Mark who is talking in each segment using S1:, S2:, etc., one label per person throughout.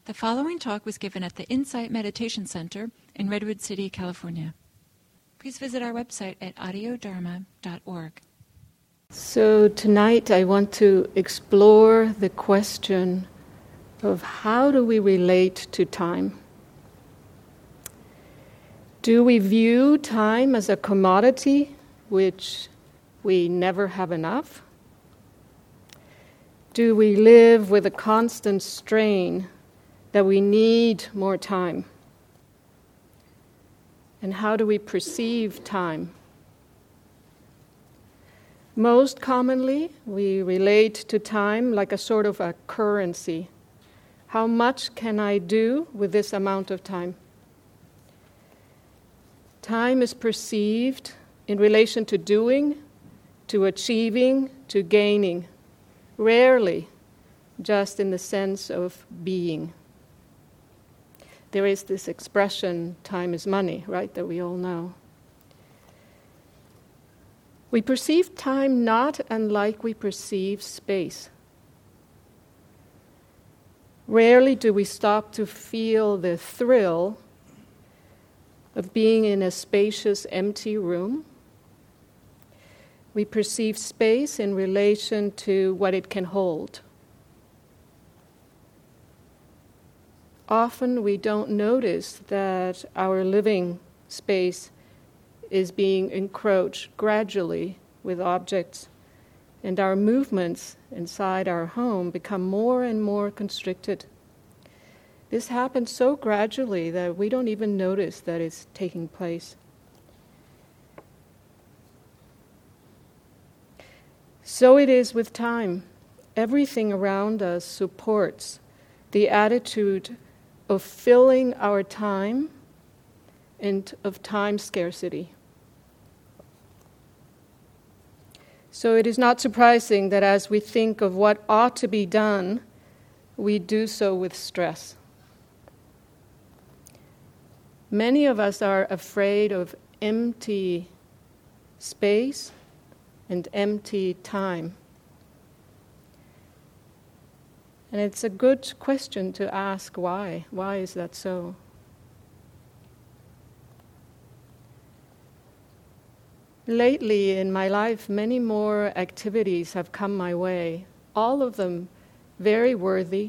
S1: The following talk was given at the Insight Meditation Center in Redwood City, California. Please visit our website at audiodharma.org.
S2: So tonight I want to explore the question of how do we relate to time? Do we view time as a commodity which we never have enough? Do we live with a constant strain that we need more time? And how do we perceive time? Most commonly, we relate to time like a sort of a currency. How much can I do with this amount of time? Time is perceived in relation to doing, to achieving, to gaining. Rarely just in the sense of being. There is this expression, time is money, right, that we all know. We perceive time not unlike we perceive space. Rarely do we stop to feel the thrill of being in a spacious, empty room. We perceive space in relation to what it can hold. Often we don't notice that our living space is being encroached gradually with objects, and our movements inside our home become more and more constricted. This happens so gradually that we don't even notice that it's taking place. So it is with time. Everything around us supports the attitude of filling our time and of time scarcity. So it is not surprising that as we think of what ought to be done, we do so with stress. Many of us are afraid of empty space and empty time. And it's a good question to ask why. Why is that so? Lately in my life, many more activities have come my way, all of them very worthy,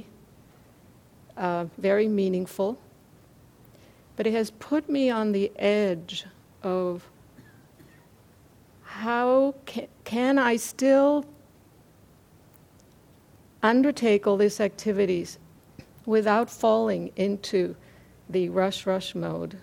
S2: very meaningful. But it has put me on the edge of how can I still undertake all these activities without falling into the rush mode.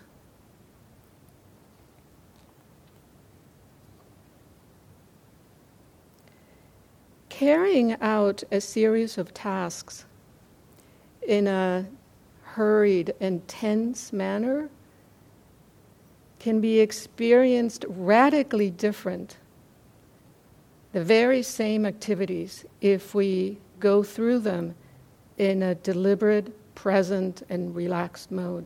S2: Carrying out a series of tasks in a hurried and tense manner can be experienced radically different. The very same activities, if we go through them in a deliberate, present, and relaxed mode.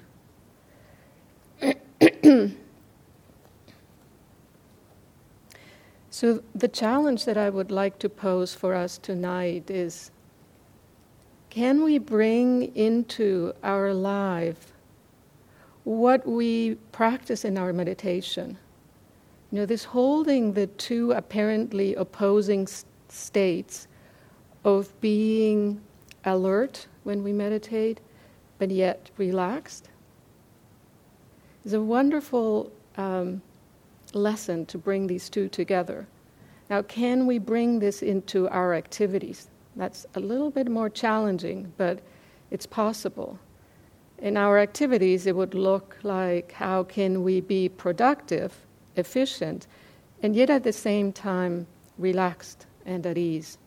S2: So the challenge that I would like to pose for us tonight is, can we bring into our life what we practice in our meditation? You know, this holding the two apparently opposing states of being alert when we meditate, but yet relaxed, is a wonderful lesson to bring these two together. Now, can we bring this into our activities? That's a little bit more challenging, but it's possible. In our activities, it would look like how can we be productive, efficient, and yet at the same time relaxed and at ease.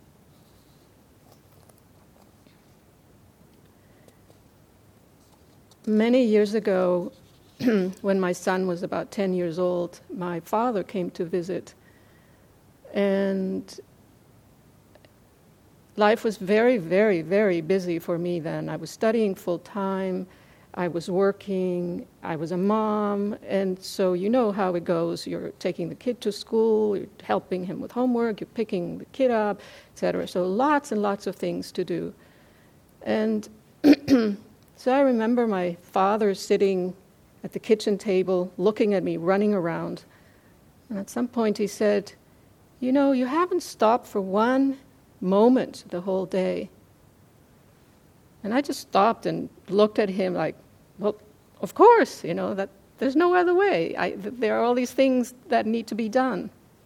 S2: Many years ago, when my son was about 10 years old, my father came to visit. And life was very, very, very busy for me then. I was studying full-time, I was working, I was a mom, and so you know how it goes. You're taking the kid to school, you're helping him with homework, you're picking the kid up, etc. So lots and lots of things to do. And So I remember my father sitting at the kitchen table, looking at me, running around. And at some point he said, "You know, you haven't stopped for one moment the whole day." And I just stopped and looked at him like, well, of course, that there's no other way. There are all these things that need to be done.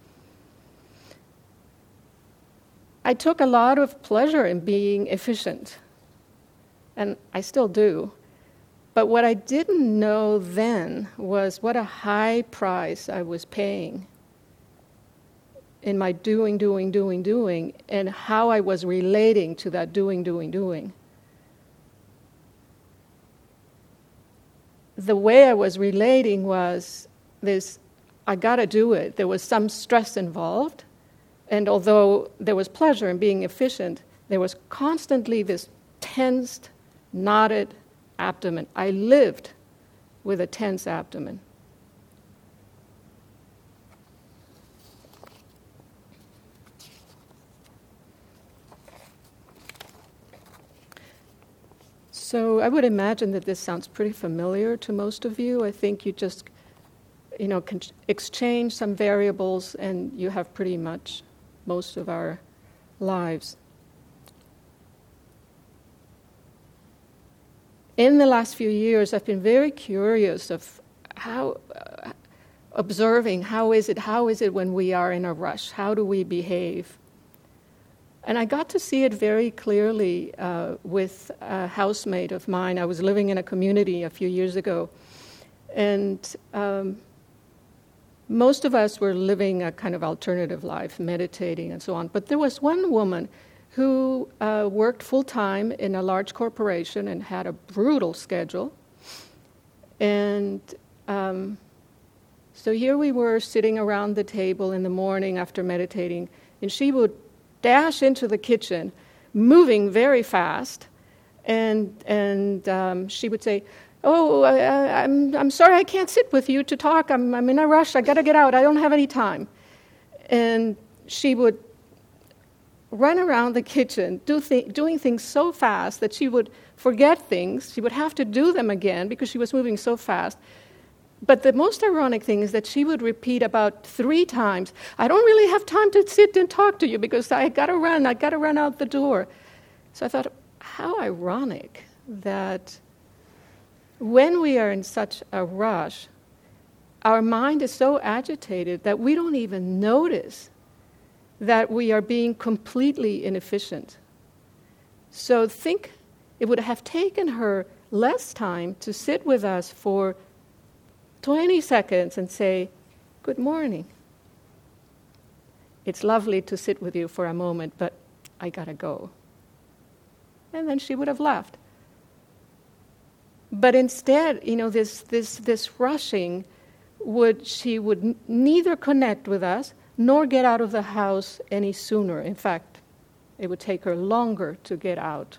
S2: I took a lot of pleasure in being efficient, and I still do. But what I didn't know then was what a high price I was paying in my doing, and how I was relating to that doing. The way I was relating was this, I gotta do it. There was some stress involved, and although there was pleasure in being efficient, there was constantly this tensed, knotted abdomen. I lived with a tense abdomen. So I would imagine that this sounds pretty familiar to most of you. I think you just, can exchange some variables and you have pretty much most of our lives. In the last few years, I've been very curious of how, observing how is it when we are in a rush? How do we behave? And I got to see it very clearly with a housemate of mine. I was living in a community a few years ago, and most of us were living a kind of alternative life, meditating and so on. But there was one woman who worked full-time in a large corporation and had a brutal schedule. And so here we were sitting around the table in the morning after meditating, and she would dash into the kitchen, moving very fast, and she would say, "Oh, I'm sorry, I can't sit with you to talk. I'm in a rush. I got to get out. I don't have any time." And she would run around the kitchen, doing things so fast that she would forget things. She would have to do them again because she was moving so fast. But the most ironic thing is that she would repeat about 3 times, "I don't really have time to sit and talk to you because I got to run out the door." So I thought, how ironic that when we are in such a rush, our mind is so agitated that we don't even notice that we are being completely inefficient. So think it would have taken her less time to sit with us for 20 seconds and say, "Good morning. It's lovely to sit with you for a moment, but I gotta go." And then she would have left. But instead, this rushing she would neither connect with us nor get out of the house any sooner. In fact, it would take her longer to get out.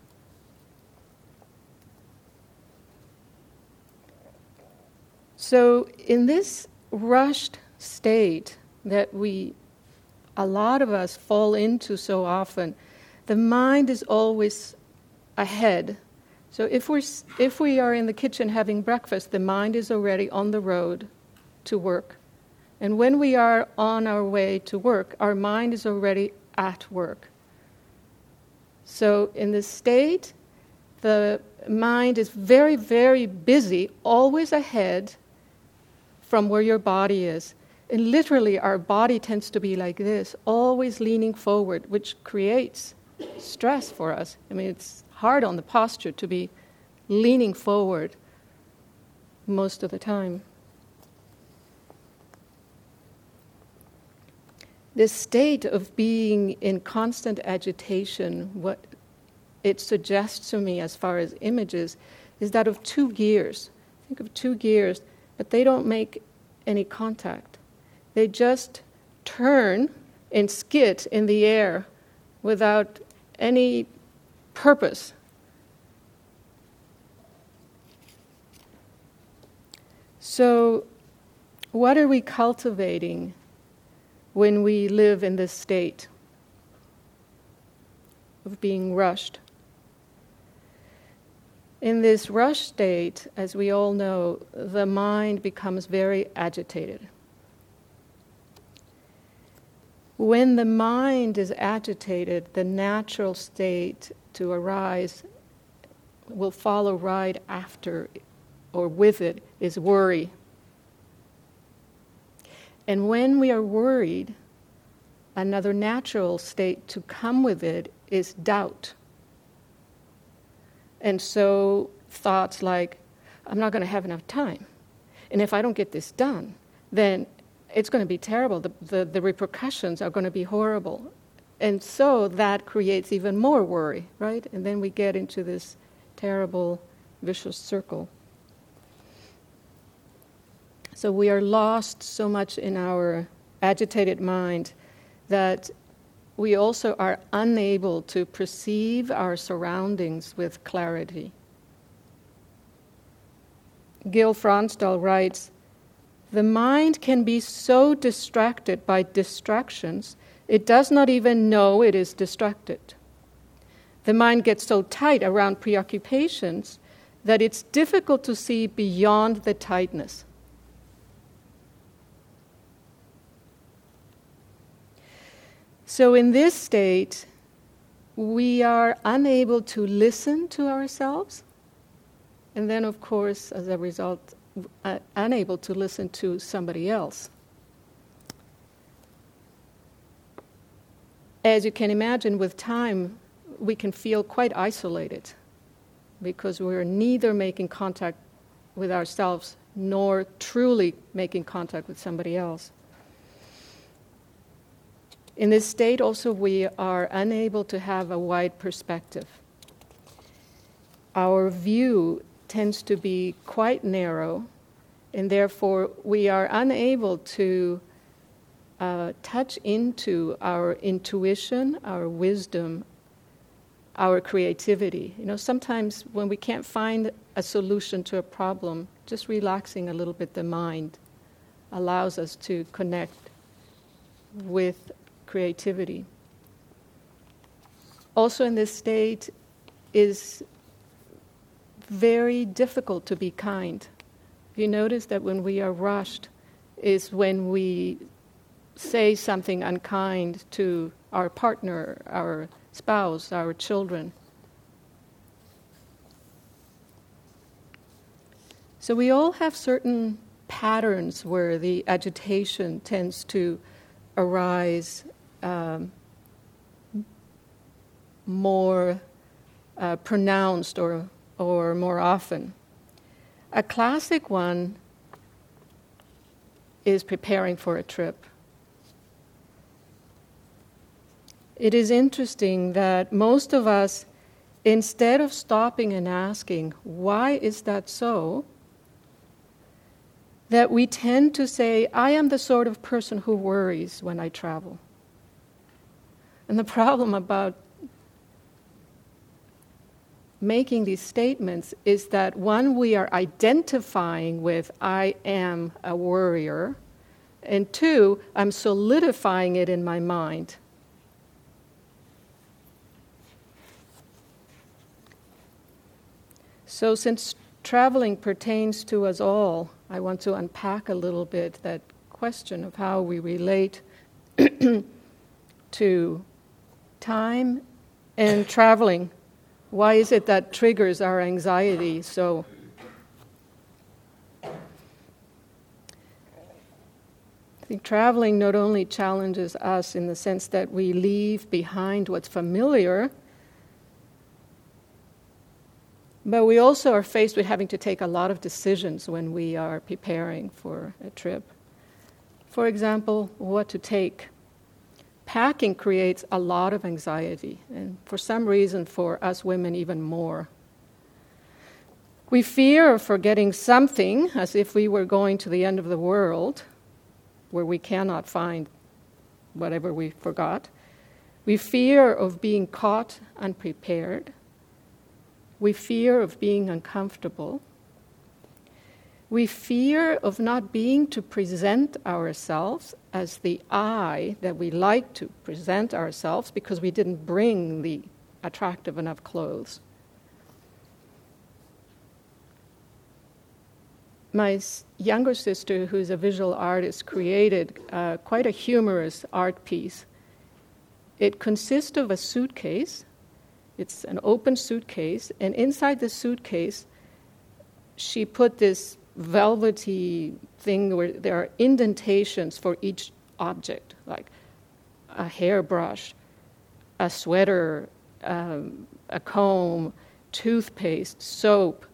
S2: So in this rushed state that a lot of us fall into so often, the mind is always ahead. So if we are in the kitchen having breakfast, the mind is already on the road to work. And when we are on our way to work, our mind is already at work. So in this state, the mind is very, very busy, always ahead from where your body is. And literally, our body tends to be like this, always leaning forward, which creates stress for us. I mean, it's hard on the posture to be leaning forward most of the time. This state of being in constant agitation, what it suggests to me as far as images, is that of 2 gears. Think of 2 gears, but they don't make any contact. They just turn and skid in the air without any purpose. So, what are we cultivating when we live in this state of being rushed? In this rush state, as we all know, the mind becomes very agitated. When the mind is agitated, the natural state to arise will follow right after or with it is worry. And when we are worried, another natural state to come with it is doubt. And so thoughts like, I'm not going to have enough time. And if I don't get this done, then it's going to be terrible. The repercussions are going to be horrible. And so that creates even more worry, right? And then we get into this terrible vicious circle. So we are lost so much in our agitated mind that we also are unable to perceive our surroundings with clarity. Gil Fronsdal writes, "The mind can be so distracted by distractions, it does not even know it is distracted. The mind gets so tight around preoccupations that it's difficult to see beyond the tightness." So in this state, we are unable to listen to ourselves, and then, of course, as a result, unable to listen to somebody else. As you can imagine, with time, we can feel quite isolated because we're neither making contact with ourselves nor truly making contact with somebody else. In this state also we are unable to have a wide perspective. Our view tends to be quite narrow, and therefore we are unable to touch into our intuition, our wisdom, our creativity. You know, sometimes when we can't find a solution to a problem, just relaxing a little bit the mind allows us to connect with creativity. Also in this state is very difficult to be kind. You notice that when we are rushed is when we say something unkind to our partner, our spouse, our children. So we all have certain patterns where the agitation tends to arise more pronounced or more often. A classic one is preparing for a trip. It is interesting that most of us, instead of stopping and asking, why is that so, that we tend to say, I am the sort of person who worries when I travel. And the problem about making these statements is that, one, we are identifying with, I am a worrier, and two, I'm solidifying it in my mind. So since traveling pertains to us all, I want to unpack a little bit that question of how we relate to time and traveling. Why is it that triggers our anxiety so? I think traveling not only challenges us in the sense that we leave behind what's familiar, but we also are faced with having to take a lot of decisions when we are preparing for a trip. For example, what to take. Packing creates a lot of anxiety, and for some reason for us women even more. We fear of forgetting something, as if we were going to the end of the world, where we cannot find whatever we forgot. We fear of being caught unprepared. We fear of being uncomfortable. We fear of not being to present ourselves as the I that we like to present ourselves because we didn't bring the attractive enough clothes. my younger sister, who's a visual artist, created quite a humorous art piece. It consists of a suitcase. It's an open suitcase, and inside the suitcase, she put this velvety thing where there are indentations for each object, like a hairbrush, a sweater, a comb, toothpaste, soap.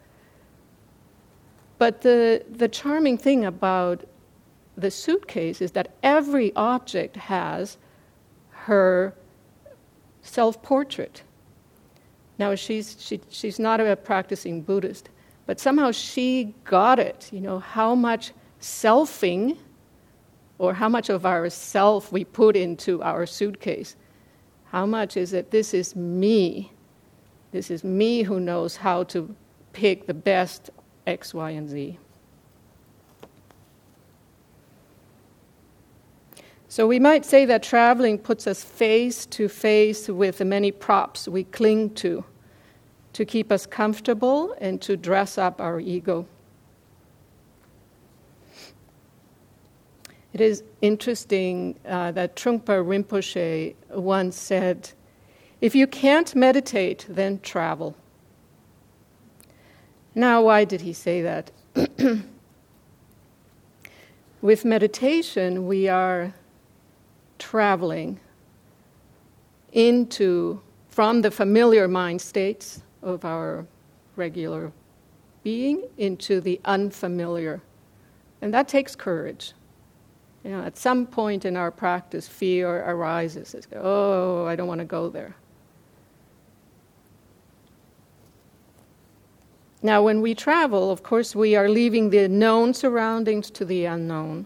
S2: But the charming thing about the suitcase is that every object has her self-portrait. Now, she's not a practicing Buddhist, but somehow she got it, how much selfing or how much of our self we put into our suitcase. How much is it, this is me. This is me who knows how to pick the best X, Y, and Z. So we might say that traveling puts us face to face with the many props we cling to keep us comfortable and to dress up our ego. It is interesting that Trungpa Rinpoche once said, "If you can't meditate, then travel." Now, why did he say that? With meditation, we are traveling from the familiar mind states of our regular being into the unfamiliar. And that takes courage. At some point in our practice, fear arises. It's, I don't want to go there. Now, when we travel, of course, we are leaving the known surroundings to the unknown.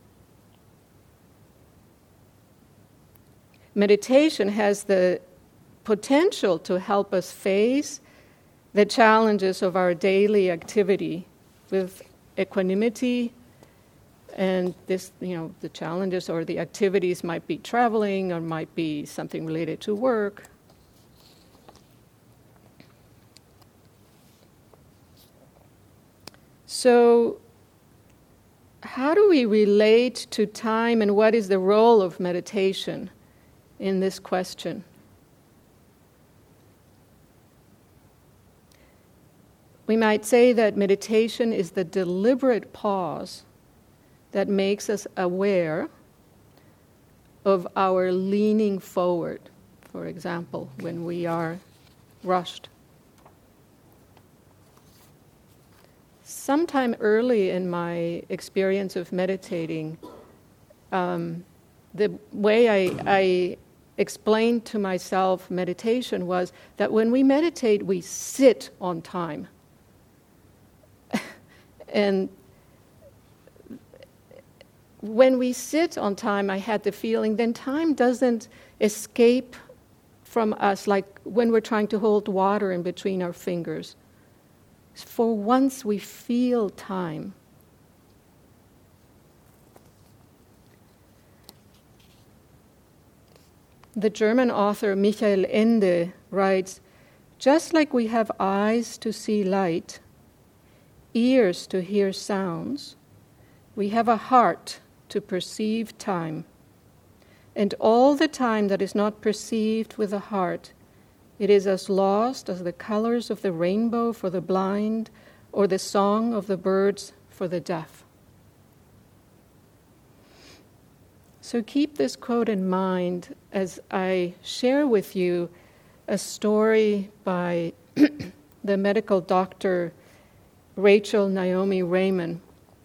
S2: Meditation has the potential to help us face the challenges of our daily activity with equanimity, and this, the challenges or the activities might be traveling or might be something related to work. So, how do we relate to time, and what is the role of meditation in this question? We might say that meditation is the deliberate pause that makes us aware of our leaning forward, for example, when we are rushed. Sometime early in my experience of meditating, the way I explained to myself meditation was that when we meditate, we sit on time. And when we sit on time, I had the feeling then time doesn't escape from us like when we're trying to hold water in between our fingers. For once we feel time. The German author Michael Ende writes, "Just like we have eyes to see light, ears to hear sounds, we have a heart to perceive time. And all the time that is not perceived with the heart, it is as lost as the colors of the rainbow for the blind or the song of the birds for the deaf." So keep this quote in mind as I share with you a story by the medical doctor Rachel Naomi Raymond.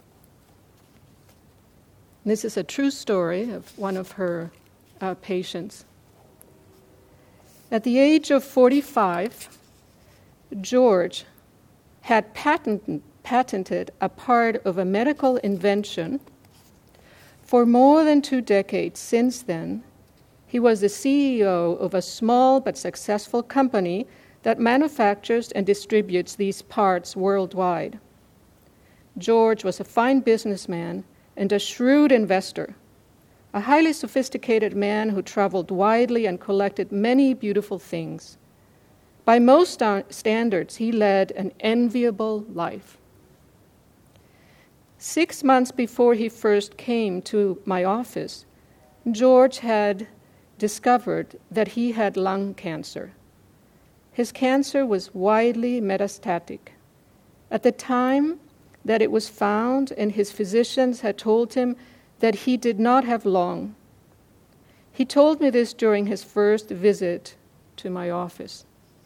S2: This is a true story of one of her patients. At the age of 45, George had patented a part of a medical invention. For more than 2 decades since then, he was the CEO of a small but successful company that manufactures and distributes these parts worldwide. George was a fine businessman and a shrewd investor, a highly sophisticated man who traveled widely and collected many beautiful things. By most standards, he led an enviable life. 6 months before he first came to my office, George had discovered that he had lung cancer. His cancer was widely metastatic. At the time that it was found, and his physicians had told him that he did not have long. He told me this during his first visit to my office.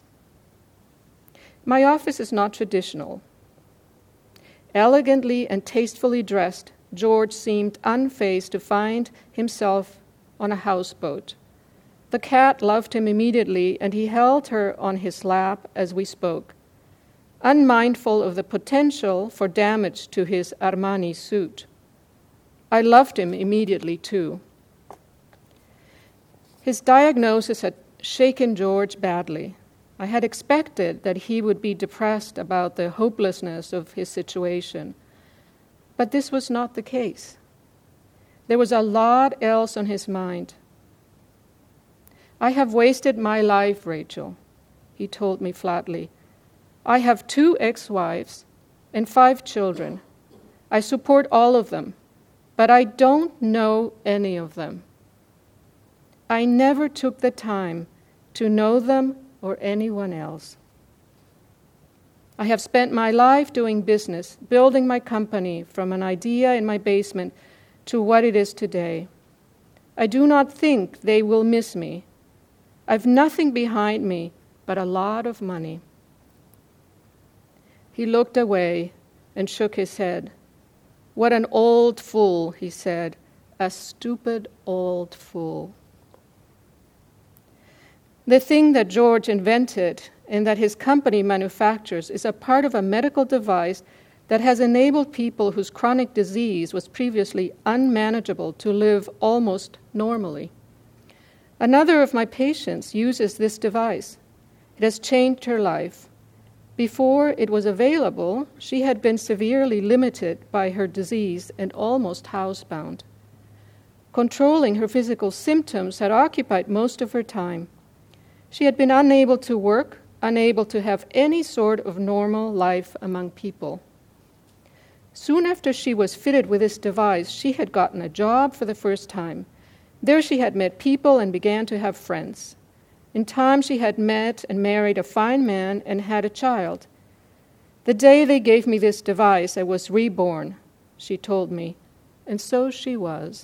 S2: My office is not traditional. Elegantly and tastefully dressed, George seemed unfazed to find himself on a houseboat. The cat loved him immediately, and he held her on his lap as we spoke, unmindful of the potential for damage to his Armani suit. I loved him immediately, too. His diagnosis had shaken George badly. I had expected that he would be depressed about the hopelessness of his situation, but this was not the case. There was a lot else on his mind. "I have wasted my life, Rachel," he told me flatly. "I have 2 ex-wives and 5 children. I support all of them, but I don't know any of them. I never took the time to know them or anyone else. I have spent my life doing business, building my company from an idea in my basement to what it is today. I do not think they will miss me. I've nothing behind me but a lot of money." He looked away and shook his head. "What an old fool," he said, "a stupid old fool." The thing that George invented and that his company manufactures is a part of a medical device that has enabled people whose chronic disease was previously unmanageable to live almost normally. Another of my patients uses this device. It has changed her life. Before it was available, she had been severely limited by her disease and almost housebound. Controlling her physical symptoms had occupied most of her time. She had been unable to work, unable to have any sort of normal life among people. Soon after she was fitted with this device, she had gotten a job for the first time. There she had met people and began to have friends. In time she had met and married a fine man and had a child. "The day they gave me this device, I was reborn," she told me, and so she was.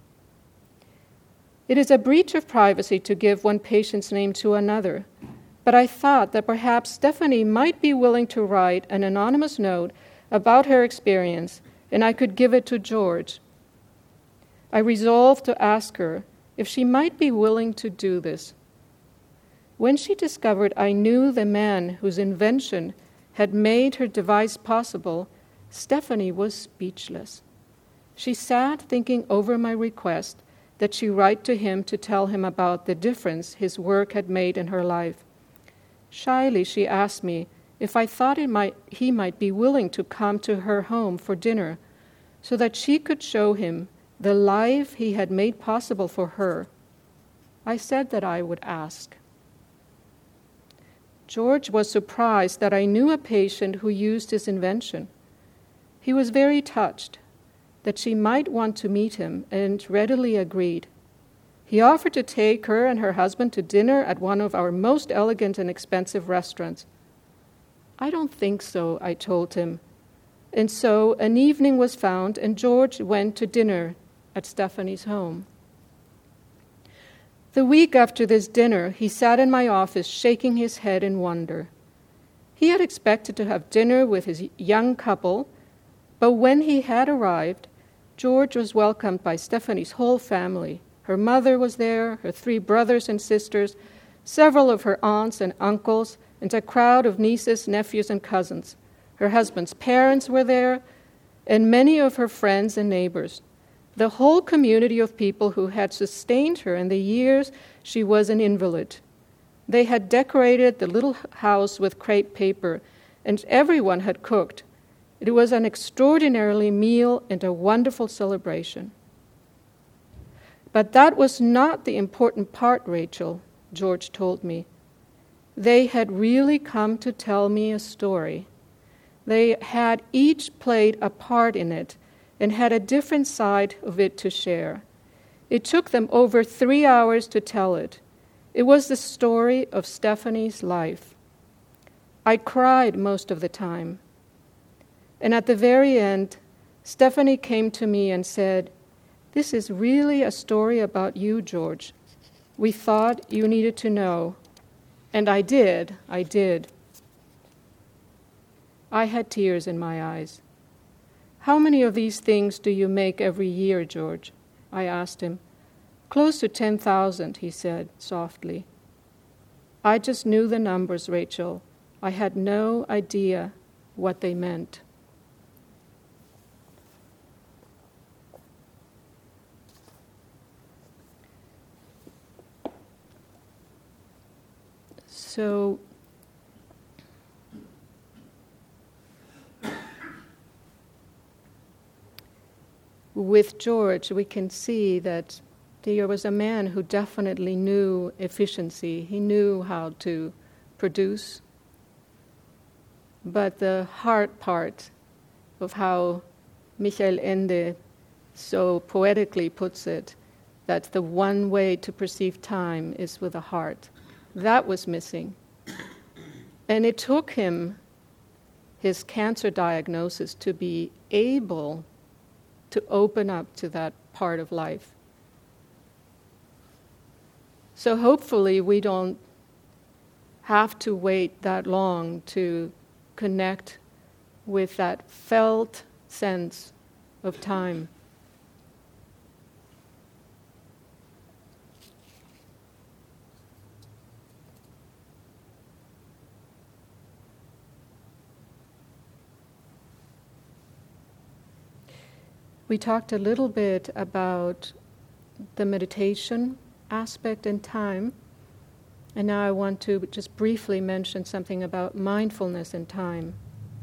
S2: It is a breach of privacy to give one patient's name to another, but I thought that perhaps Stephanie might be willing to write an anonymous note about her experience, and I could give it to George. I resolved to ask her if she might be willing to do this. When she discovered I knew the man whose invention had made her device possible, Stephanie was speechless. She sat thinking over my request that she write to him to tell him about the difference his work had made in her life. Shyly, she asked me if I thought he might be willing to come to her home for dinner so that she could show him the life he had made possible for her. I said that I would ask. George was surprised that I knew a patient who used his invention. He was very touched that she might want to meet him and readily agreed. He offered to take her and her husband to dinner at one of our most elegant and expensive restaurants. "I don't think so," I told him. And so an evening was found, and George went to dinner at Stephanie's home. The week after this dinner, he sat in my office shaking his head in wonder. He had expected to have dinner with his young couple, but when he had arrived, George was welcomed by Stephanie's whole family. Her mother was there, her 3 brothers and sisters, several of her aunts and uncles, and a crowd of nieces, nephews, and cousins. Her husband's parents were there, and many of her friends and neighbors. The whole community of people who had sustained her in the years she was an invalid. They had decorated the little house with crepe paper, and everyone had cooked. It was an extraordinary meal and a wonderful celebration. But that was not the important part, Rachel, George told me. They had really come to tell me a story. They had each played a part in it, and had a different side of it to share. It took them over 3 hours to tell it. It was the story of Stephanie's life. I cried most of the time. And at the very end, Stephanie came to me and said, "This is really a story about you, George. We thought you needed to know." And I did. I had tears in my eyes. "How many of these things do you make every year, George?" I asked him. "Close to 10,000, he said softly. I just knew the numbers, Rachel. I had no idea what they meant. So, with George, we can see that there was a man who definitely knew efficiency. He knew how to produce. But the hard part of how Michael Ende so poetically puts it, that the one way to perceive time is with the heart, that was missing. And it took him his cancer diagnosis to be able to open up to that part of life. So hopefully we don't have to wait that long to connect with that felt sense of time. We talked a little bit about the meditation aspect in time, and now I want to just briefly mention something about mindfulness in time.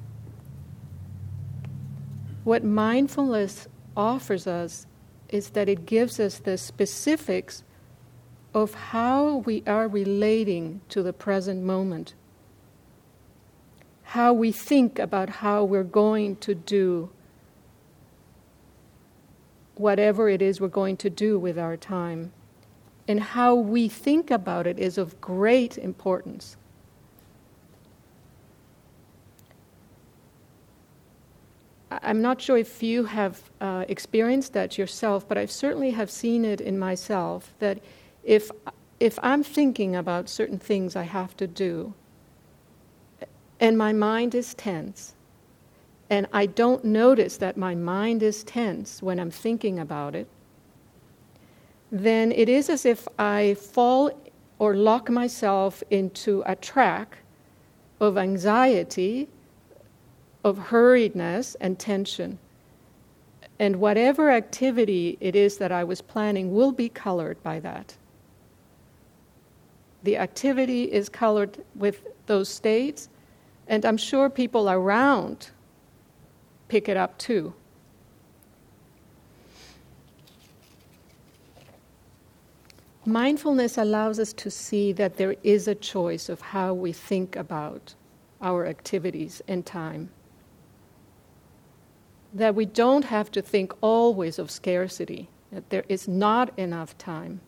S2: What mindfulness offers us is that it gives us the specifics of how we are relating to the present moment, how we think about how we're going to do whatever it is we're going to do with our time. And how we think about it is of great importance. I'm not sure if you have experienced that yourself, but I certainly have seen it in myself, that if I'm thinking about certain things I have to do, and my mind is tense, and I don't notice that my mind is tense when I'm thinking about it, then it is as if I fall or lock myself into a track of anxiety, of hurriedness and tension. And whatever activity it is that I was planning will be colored by that. The activity is colored with those states, and I'm sure people around pick it up too. Mindfulness allows us to see that there is a choice of how we think about our activities and time. That we don't have to think always of scarcity, that there is not enough time.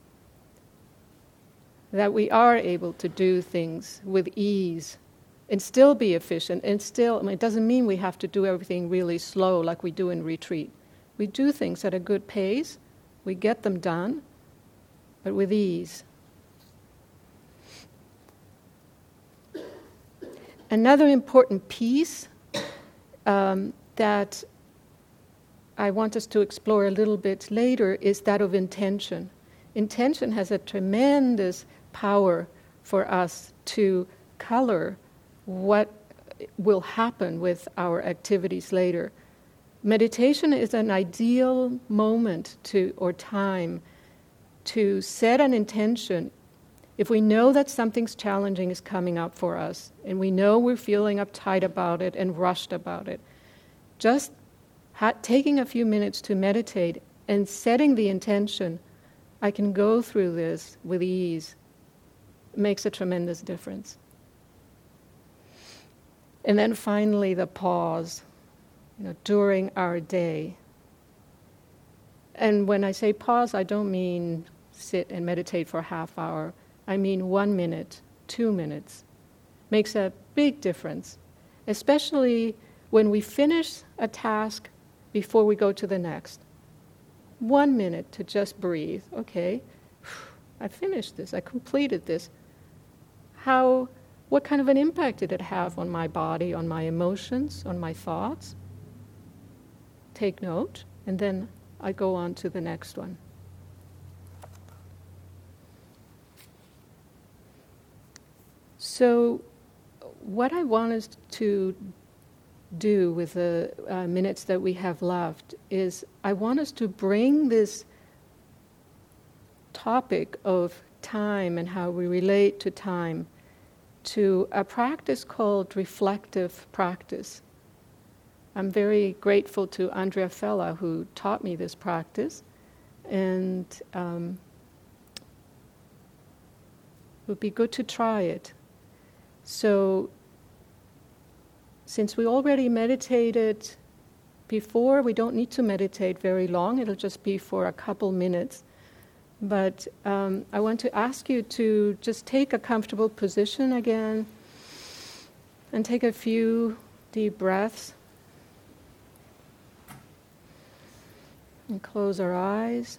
S2: That we are able to do things with ease and still be efficient, and still, it doesn't mean we have to do everything really slow like we do in retreat. We do things at a good pace, we get them done, but with ease. Another important piece that I want us to explore a little bit later is that of intention. Intention has a tremendous power for us to color what will happen with our activities later. Meditation is an ideal moment or time to set an intention. If we know that something's challenging is coming up for us, and we know we're feeling uptight about it and rushed about it, just taking a few minutes to meditate and setting the intention, I can go through this with ease, makes a tremendous difference. And then finally, the pause, during our day. And when I say pause, I don't mean sit and meditate for a half hour. I mean 1 minute, 2 minutes. Makes a big difference, especially when we finish a task before we go to the next. 1 minute to just breathe. Okay, I finished this, I completed this. What kind of an impact did it have on my body, on my emotions, on my thoughts? Take note, and then I go on to the next one. So, what I want us to do with the minutes that we have left is I want us to bring this topic of time and how we relate to time to a practice called reflective practice. I'm very grateful to Andrea Fella, who taught me this practice, and it would be good to try it. So, since we already meditated before, we don't need to meditate very long. It'll just be for a couple minutes. But I want to ask you to just take a comfortable position again and take a few deep breaths. And close our eyes.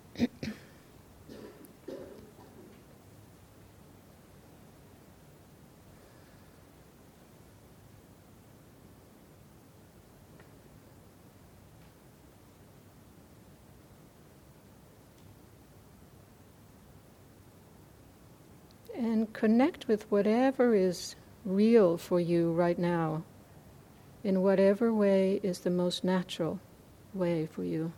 S2: And connect with whatever is real for you right now, in whatever way is the most natural way for you.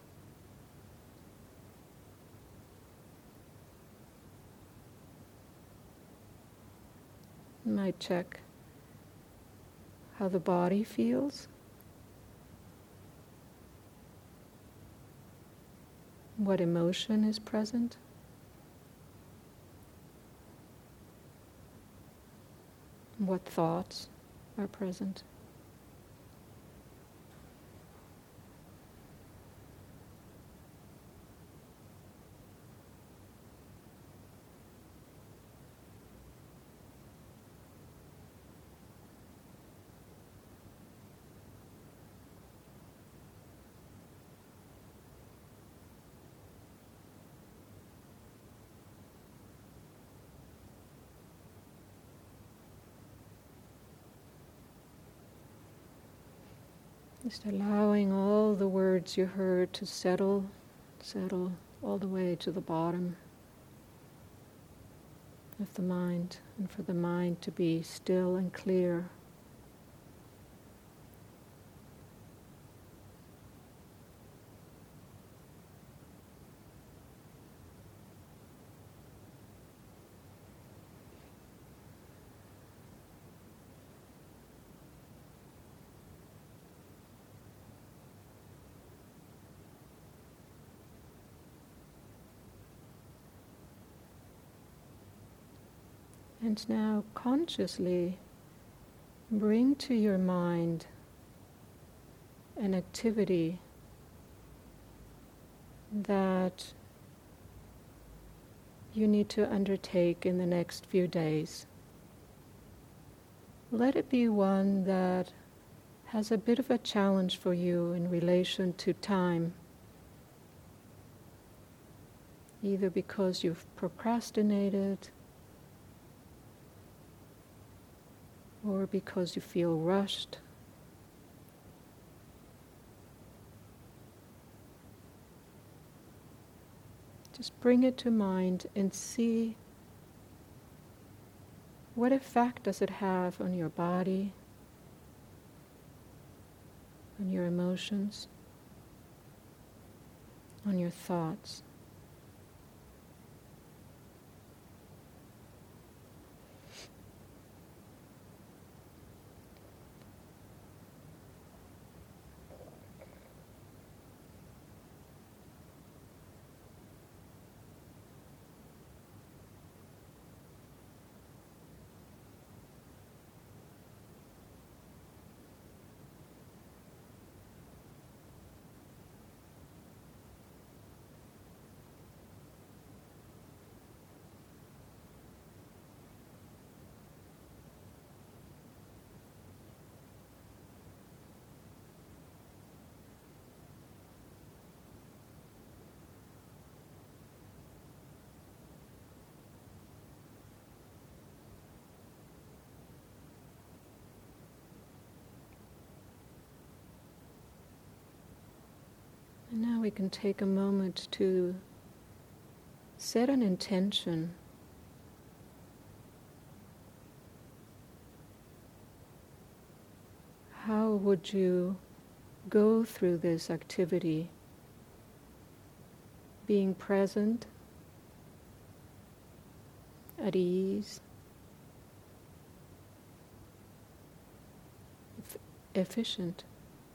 S2: You might check how the body feels, what emotion is present. What thoughts are present? Just allowing all the words you heard to settle all the way to the bottom of the mind, and for the mind to be still and clear. And now consciously bring to your mind an activity that you need to undertake in the next few days. Let it be one that has a bit of a challenge for you in relation to time, either because you've procrastinated or because you feel rushed. Just bring it to mind and see what effect does it have on your body, on your emotions, on your thoughts. we can take a moment to set an intention. How would you go through this activity? Being present, at ease, efficient.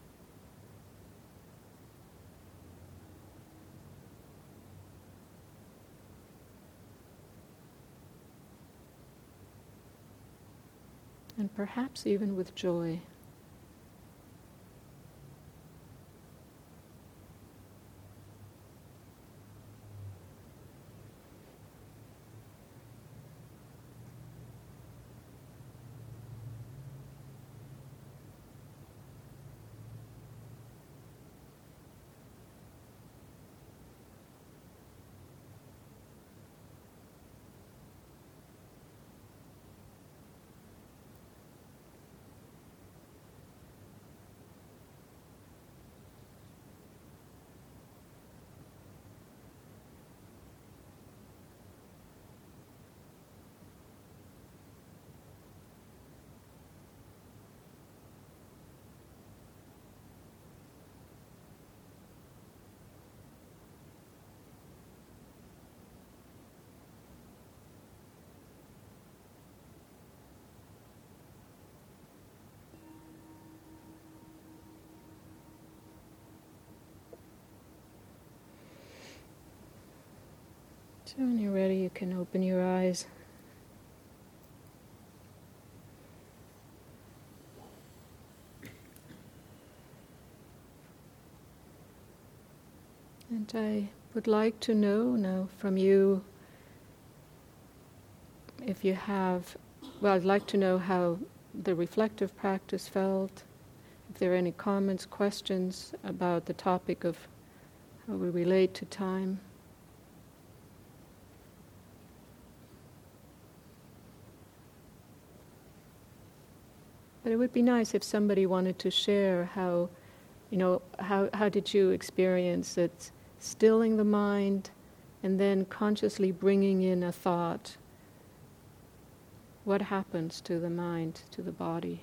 S2: And perhaps even with joy. So when you're ready, you can open your eyes. And I would like to know now from you, if you have, well, I'd like to know how the reflective practice felt, if there are any comments, questions about the topic of how we relate to time. But it would be nice if somebody wanted to share how, how did you experience it, stilling the mind and then consciously bringing in a thought. What happens to the mind, to the body?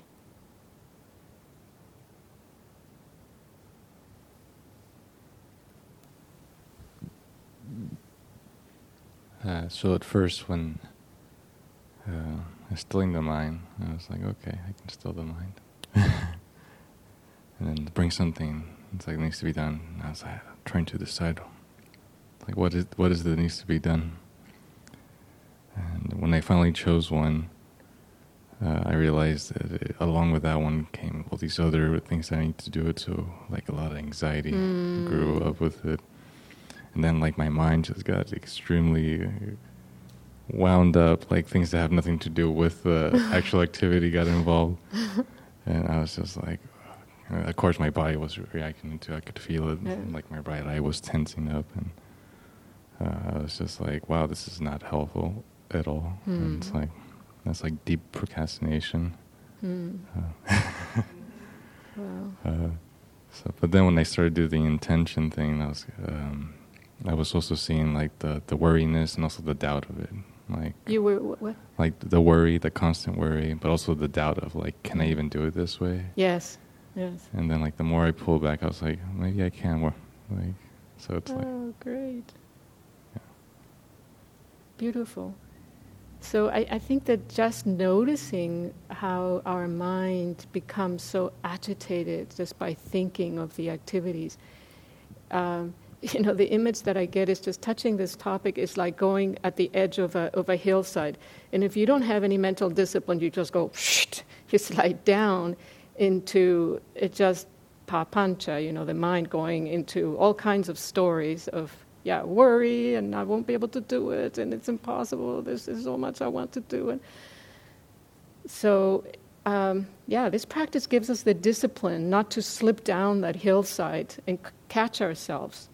S3: So at first when stilling the mind, I was like, okay, I can still the mind. And then bring something, it's like needs to be done. And I was like trying to decide, like what is that needs to be done. And when I finally chose one, I realized that along with that one came all these other things that I need to do it. So like a lot of anxiety grew up with it. And then like my mind just got extremely wound up, like things that have nothing to do with the actual activity got involved. And I was just like, of course my body was reacting to it. I could feel it, like my right eye was tensing up. And I was just like, wow, this is not helpful at all. And it's like, that's like deep procrastination.
S2: Wow.
S3: But then when I started doing the intention thing, I was also seeing like the worriness and also the doubt of it. Like
S2: you were what?
S3: Like the worry, the constant worry, but also the doubt of like, can I even do it this way?
S2: Yes.
S3: And then like the more I pulled back, I was like, maybe I can. Like, so it's like.
S2: Oh, great.
S3: Yeah.
S2: Beautiful. So I think that just noticing how our mind becomes so agitated just by thinking of the activities. The image that I get is just touching this topic is like going at the edge of a hillside. And if you don't have any mental discipline, you just go, you slide down into it just papancha, the mind going into all kinds of stories of, worry, and I won't be able to do it, and it's impossible, there's so much I want to do. And so, this practice gives us the discipline not to slip down that hillside and catch ourselves.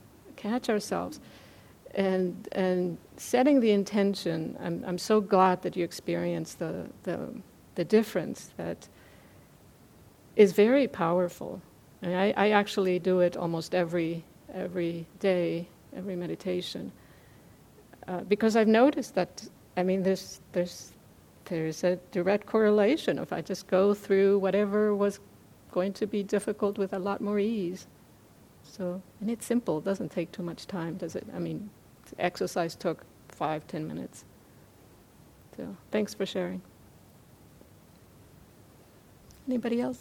S2: And setting the intention. I'm so glad that you experienced the difference that is very powerful. And I actually do it almost every every day, every meditation, because I've noticed that, there's a direct correlation if I just go through whatever was going to be difficult with a lot more ease. So, and it's simple, it doesn't take too much time, does it? Exercise took 5-10 minutes. So, thanks for sharing. Anybody else?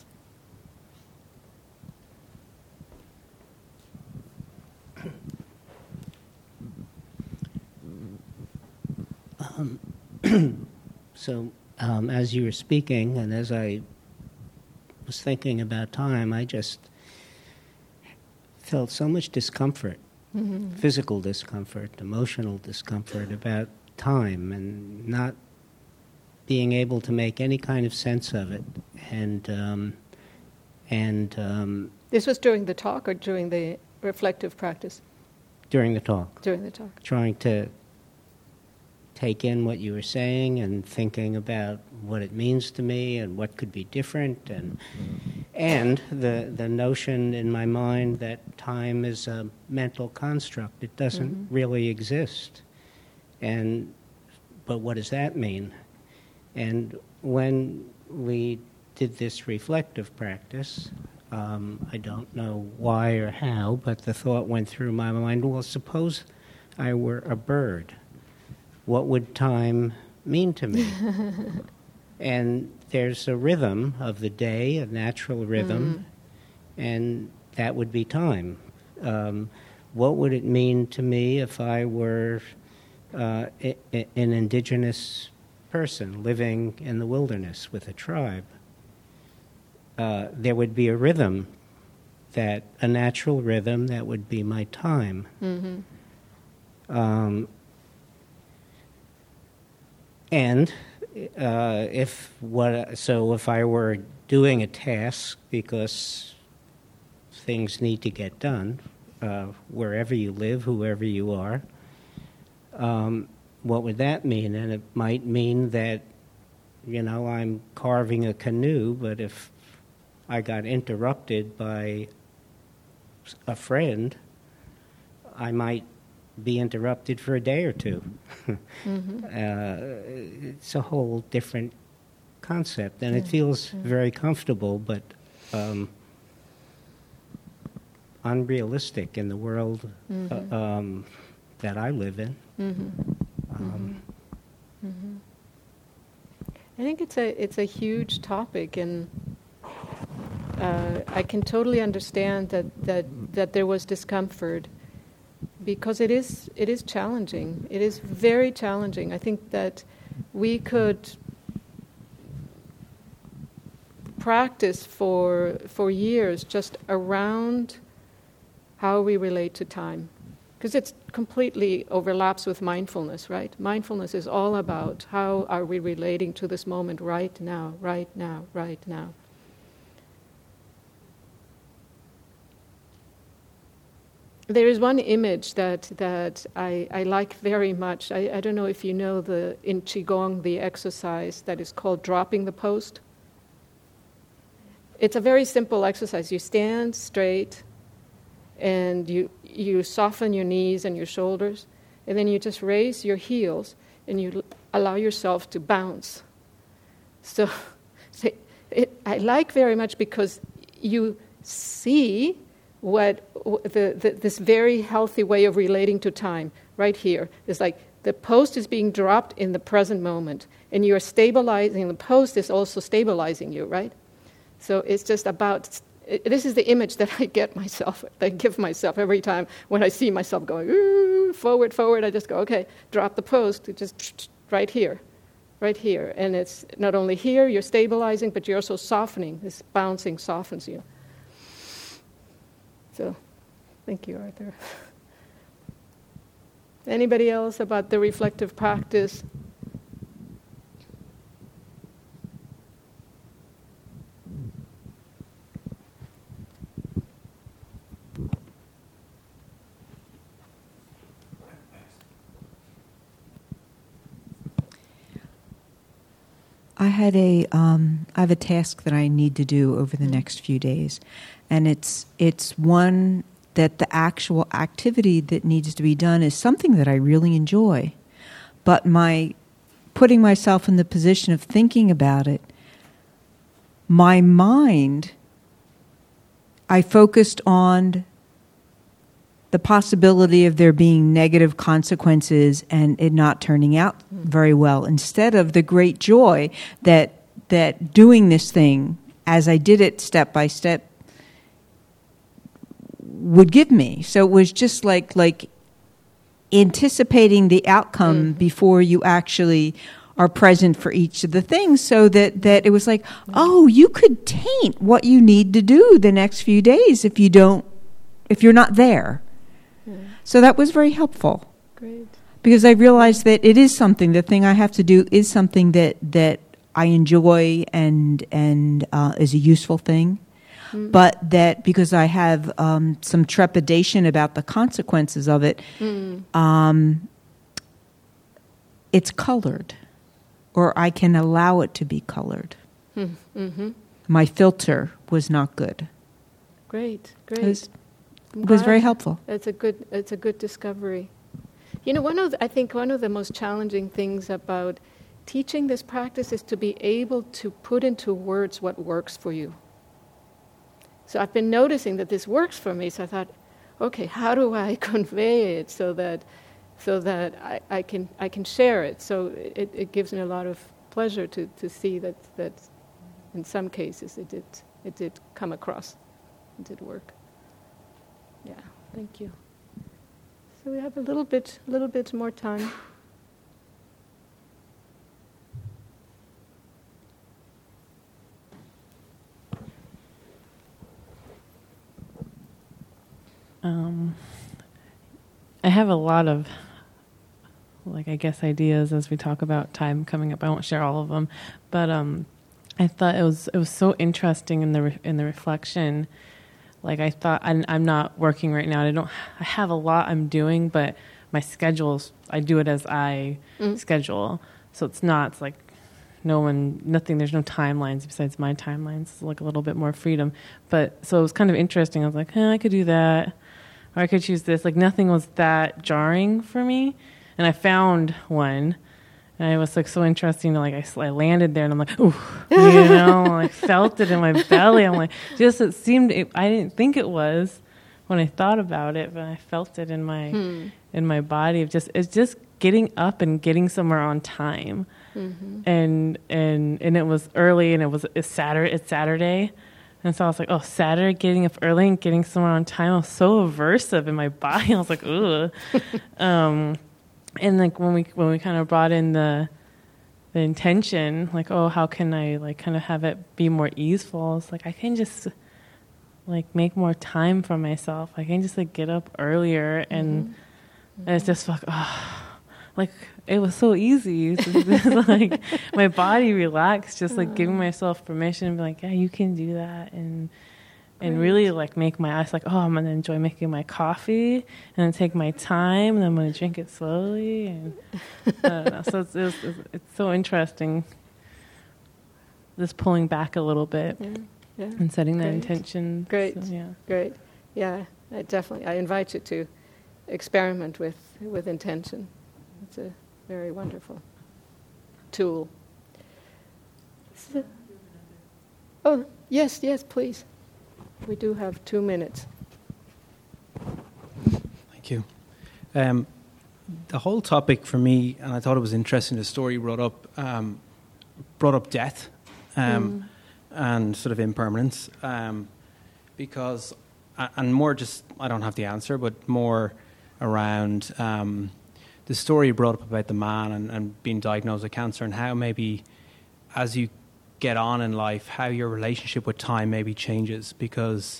S4: So, as you were speaking, and as I was thinking about time, I just felt so much discomfort, physical discomfort, emotional discomfort about time and not being able to make any kind of sense of it.
S2: This was during the talk or during the reflective practice?
S4: During the talk.
S2: During the talk.
S4: Trying to take in what you were saying and thinking about what it means to me and what could be different, and the notion in my mind that time is a mental construct. It doesn't really exist. But what does that mean? And when we did this reflective practice, I don't know why or how, but the thought went through my mind, well, suppose I were a bird. What would time mean to me? And there's a rhythm of the day, a natural rhythm, and that would be time. What would it mean to me if I were an indigenous person living in the wilderness with a tribe? There would be a rhythm, a natural rhythm that would be my time. And if I were doing a task because things need to get done, wherever you live, whoever you are, what would that mean? And it might mean that, I'm carving a canoe, but if I got interrupted by a friend, I might be interrupted for a day or two. It's a whole different concept, and it feels very comfortable, but unrealistic in the world that I live in.
S2: I think it's a huge topic, and I can totally understand that there was discomfort, because it is challenging. It is very challenging. I think that we could practice for years just around how we relate to time, because it completely overlaps with mindfulness, right? Mindfulness is all about how are we relating to this moment right now, right now, right now. There is one image that I like very much. I don't know if you know in Qigong, the exercise that is called dropping the post. It's a very simple exercise. You stand straight and you soften your knees and your shoulders, and then you just raise your heels and you allow yourself to bounce. So I like very much because you see this very healthy way of relating to time right here. It's like the post is being dropped in the present moment, and you're stabilizing. The post is also stabilizing you, right? So it's just about. This is the image that I give myself every time when I see myself going forward. I just go, okay, drop the post. It's just right here, and it's not only here you're stabilizing, but you're also softening. This bouncing softens you. So, thank you, Arthur. Anybody else about the reflective practice?
S5: I have a task that I need to do over the next few days, and it's one the actual activity that needs to be done is something that I really enjoy. But my putting myself in the position of thinking about it, my mind, I focused on the possibility of there being negative consequences and it not turning out very well, instead of the great joy that doing this thing as I did it step by step would give me. So it was just like anticipating the outcome before you actually are present for each of the things, so that it was like, oh, you could taint what you need to do the next few days if you're not there. So that was very helpful.
S2: Great.
S5: Because I realized that it is something, the thing I have to do is something that I enjoy and is a useful thing. But that because I have some trepidation about the consequences of it, it's colored, or I can allow it to be colored. My filter was not good.
S2: Great.
S5: It was very helpful.
S2: It's a good discovery. You know, I think one of the most challenging things about teaching this practice is to be able to put into words what works for you. So I've been noticing that this works for me, so I thought, okay, how do I convey it so that I can share it? So it gives me a lot of pleasure to see that in some cases it did come across, it did work. Yeah, thank you. So we have a little bit more time.
S6: I have a lot of, ideas as we talk about time coming up. I won't share all of them, but I thought it was so interesting in the reflection. Like I thought, I'm not working right now. I have a lot I'm doing, but my schedules, I do it as I schedule. So it's like nothing, there's no timelines besides my timelines. It's like a little bit more freedom. But so it was kind of interesting. I was like, I could do that, or I could choose this. Like nothing was that jarring for me. And I found one, and it was like so interesting. Like I landed there, and I'm like, ooh, I felt it in my belly. I'm like, it seemed. I didn't think it was when I thought about it, but I felt it in my body. It's just getting up and getting somewhere on time. And it was early, and it's Saturday. And so I was like, oh, Saturday, getting up early and getting somewhere on time. I was so aversive in my body. I was like, ugh. And like when we kind of brought in the intention, like, oh, how can I like kind of have it be more easeful? It's like I can just like make more time for myself. I can just like get up earlier, and it's just like, oh, like it was so easy. Like my body relaxed, just like giving myself permission to be like, yeah, you can do that, and really like make my eyes like, oh, I'm gonna enjoy making my coffee and then take my time, and I'm gonna drink it slowly, and I don't know. So it's so interesting, just pulling back a little bit and setting that intention.
S2: Great,
S6: so,
S2: great, yeah. I invite you to experiment with intention. It's a very wonderful tool. Oh, yes, please. We do have 2 minutes.
S7: Thank you. The whole topic for me, and I thought it was interesting, the story brought up death and sort of impermanence, because, and more just, I don't have the answer, but more around the story brought up about the man and being diagnosed with cancer, and how maybe as you get on in life, how your relationship with time maybe changes, because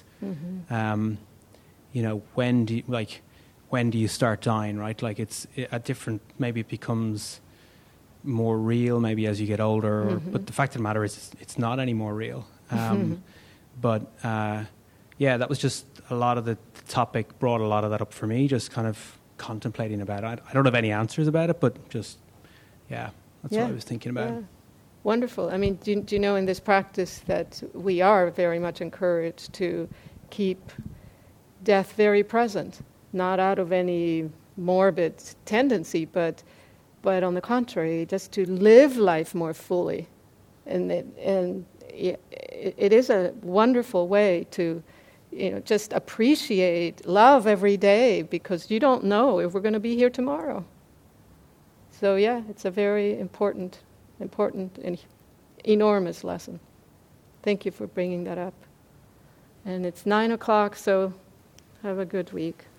S7: when do you start dying, right? Like it's a different, maybe it becomes more real maybe as you get older, but the fact of the matter is it's not any more real. But that was just a lot of the topic brought a lot of that up for me, just kind of contemplating about it. I don't have any answers about it, but just that's what I was thinking about.
S2: Yeah. Wonderful. I mean, do you know in this practice that we are very much encouraged to keep death very present, not out of any morbid tendency, but on the contrary, just to live life more fully. And it is a wonderful way to, just appreciate love every day, because you don't know if we're going to be here tomorrow. So yeah, it's a very important and enormous lesson. Thank you for bringing that up. And it's 9:00, so have a good week.